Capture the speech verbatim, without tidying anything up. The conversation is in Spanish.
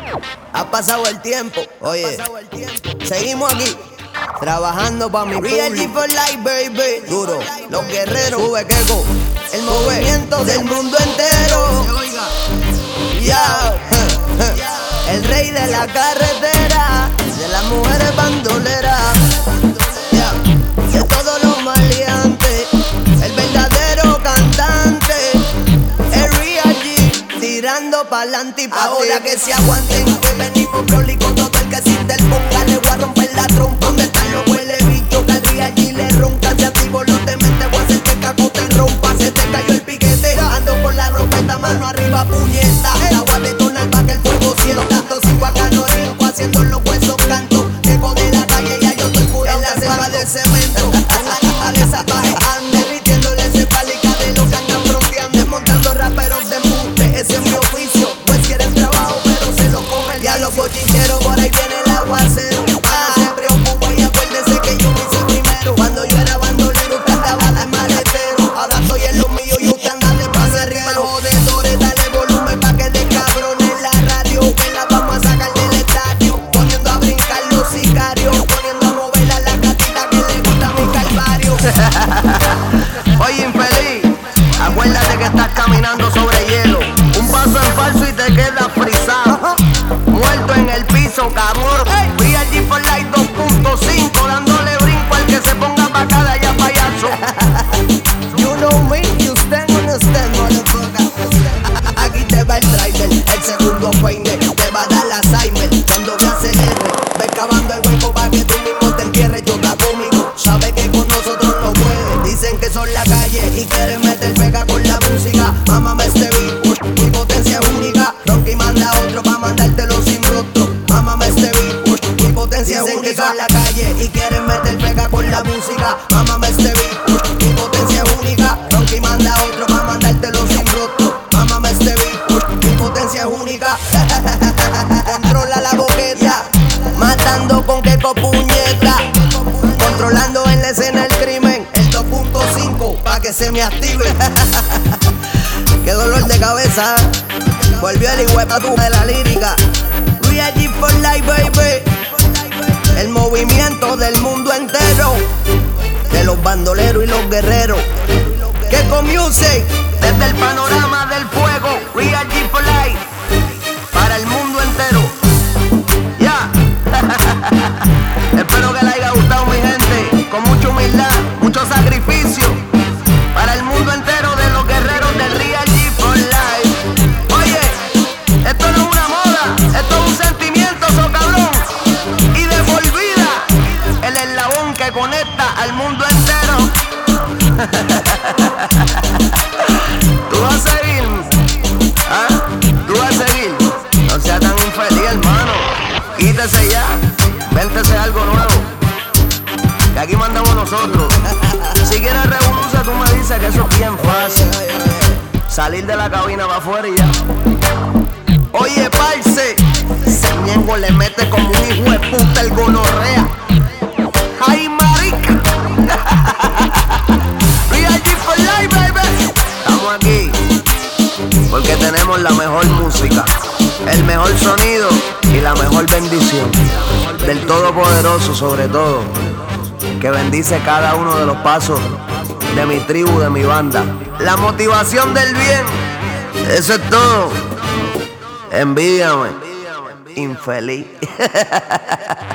Ha pasado el tiempo, oye, seguimos aquí, trabajando pa' mi Real G for Life, baby. Duro, los guerreros, sube Keko, el movimiento del mundo entero. Ya, el rey de la carretera, de las mujeres bandoleras, yeah, de todos los maleantes, el verdadero cantante, el Real G, tirando pa'lante y pa' ahora que se aguanten, que venimos prolijo, todo el que siente el ponga, le voy a romper la trompa. ¿Dónde están los huele bichos que al Real G le ronca? Se activo los dementes, voy a hacer que el caco te rompa. Se te cayó el piquete, ando por la ropeta, mano arriba, puñeta. La voy a detonar pa' que el fuego sienta. Sigo acá no rinco, haciendo los huesos canto. Llego de la calle, ya yo estoy puro en la cepa de cemento. Con animales salvajes ande, derritiéndole ese palica de los que andan fronteando, desmontando raperos de embuste. Ese es mi oficio, pues quieren trabajo, pero se lo comen. Ya los bochincheros, por ahí viene el aguacero. Ah, no se preocupa y acuérdese que yo me hice primero. Cuando yo era bandolero, usted estaba de maletero. Ahora estoy en lo mío y usted anda de pase arriba. Los jodedores, dale volumen pa' que de cabrones la radio, que la vamos a sacar del estadio. Poniendo a brincar los sicarios, poniendo a mover a la gatita que le gusta mi calvario. Oye, infeliz, acuérdate que estás caminando sobre hielo. Un paso en falso y te quedas frisado, muerto en el piso, cabrón. Real G for Life dos punto cinco, dándole brinco al que se ponga pa' cada allá payaso. You know me, you stand on the stand, motherfucker. Aquí te va el driver, el segundo peine, te va a dar Alzheimer. Cuando me acelere, ve cavando el hueco pa' que tú mismo te entierres. Yo te cómico, sabe que con nosotros no puede. Dicen que son la calle y quieren meter pega con la música. Mámame este beat, mi potencia es única. Ronky manda otro pa' mandártelo sin rostro. Mámame este beat, mi potencia es única. Dicen que son la calle y quieren meter pega con la música. Mámame este beat, mi potencia es única. Ronky manda otro pa' mandártelo sin rostro. Mámame este beat, mi potencia es única. Controla la boqueta, matando con Keko puñeta. Controlando en la escena el crimen, el dos punto cinco pa' que se me active. Qué dolor de cabeza, volvió el hijuepatu de la lírica. Real G for Life, baby. El movimiento del mundo entero, de los bandoleros y los guerreros. Keko Music, desde el panorama del fuego. Real G for Life, para el mundo entero. Ya, yeah. Espero que les haya gustado, mi gente. Con mucha humildad, mucho sacrificio, para el mundo entero de los guerreros del Real G for Life. Oye, esto no es una moda, esto es un sentimiento, so cabrón. Y de por vida, el eslabón que conecta al mundo entero. Tú vas a seguir, ¿ah? Tú vas a seguir. No seas tan infeliz, hermano. Quítese ya, véntese algo nuevo, que aquí mandamos nosotros. Si quieres revolución, tú me dices que eso es bien fácil. Salir de la cabina para afuera y ya. Oye, parce, ese ñengo le mete como un hijo de puta el gonorrea. ¡Ay, marica! Real G for Life, baby. Estamos aquí porque tenemos la mejor música, el mejor sonido y la mejor bendición del Todopoderoso, sobre todo, que bendice cada uno de los pasos de mi tribu, de mi banda. La motivación del bien, eso es todo. Envíame, infeliz.